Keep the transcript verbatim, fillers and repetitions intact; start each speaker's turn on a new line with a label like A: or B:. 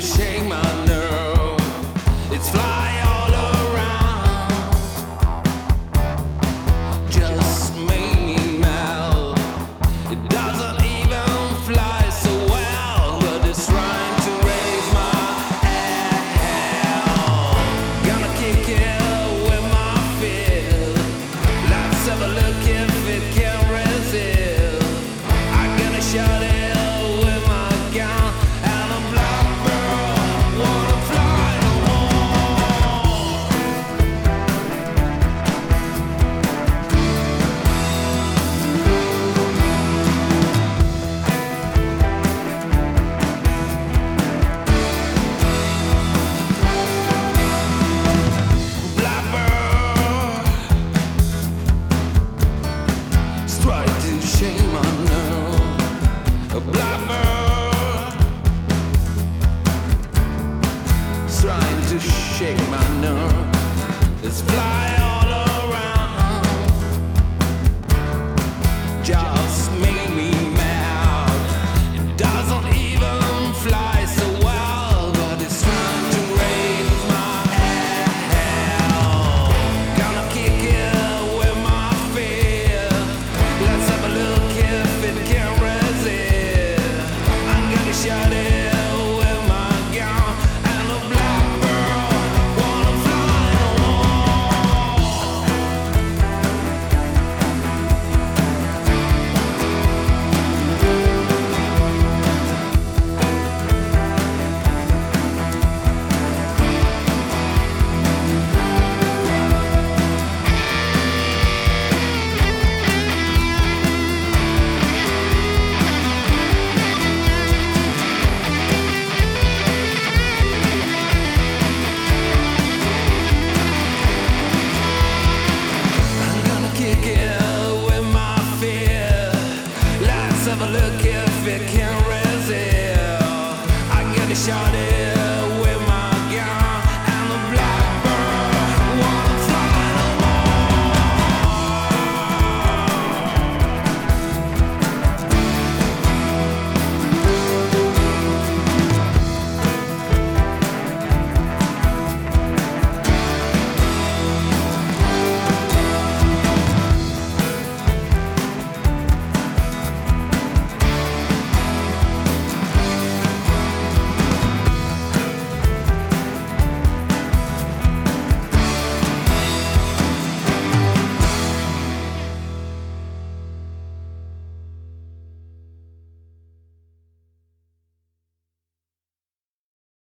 A: shake my nerve. It's fly all around, just make me melt. It doesn't even fly so well, but it's trying to raise my hell. Gonna kick it with my feel. Let's have a look if it can resist. I'm gonna shut it. Shame I know, a blackbird trying to shake my nerve. It's flying.